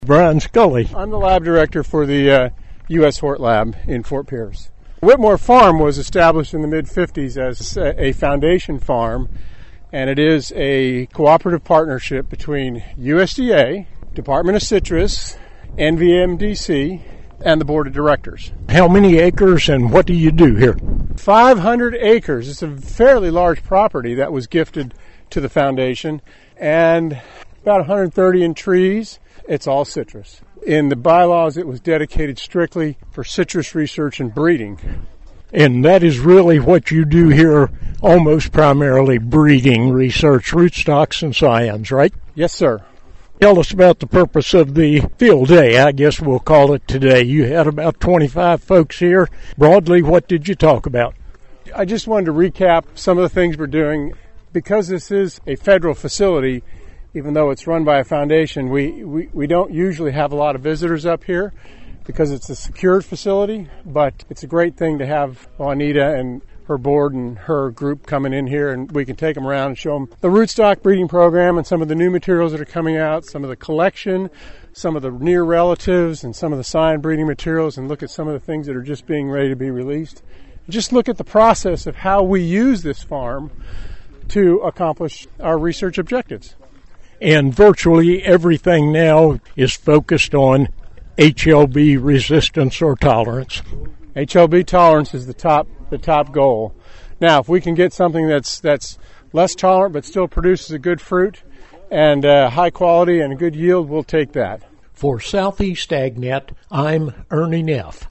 Brian Scully. I'm the lab director for the U.S. Hort Lab in Fort Pierce. Whitmore Farm was established in the mid-50s as a foundation farm, and it is a cooperative partnership between USDA, Department of Citrus, NVMDC, and the board of directors. How many acres and what do you do here? 500 acres. It's a fairly large property that was gifted to the foundation, and about 130 in trees. It's all citrus. In the bylaws, it was dedicated strictly for citrus research and breeding. And that is really what you do here, almost primarily breeding research, rootstocks and scions, right? Yes, sir. Tell us about the purpose of the field day, I guess we'll call it today. You had about 25 folks here. Broadly, what did you talk about? I just wanted to recap some of the things we're doing. Because this is a federal facility, even though it's run by a foundation, we don't usually have a lot of visitors up here because it's a secured facility, but it's a great thing to have Juanita and her board and her group coming in here, and we can take them around and show them the rootstock breeding program and some of the new materials that are coming out, some of the collection, some of the near relatives, and some of the scion breeding materials, and look at some of the things that are just being ready to be released. Just look at the process of how we use this farm to accomplish our research objectives. And virtually everything now is focused on HLB resistance or tolerance. HLB tolerance is the top goal. Now, if we can get something that's less tolerant but still produces a good fruit and high quality and a good yield, we'll take that. For Southeast AgNet, I'm Ernie Neff.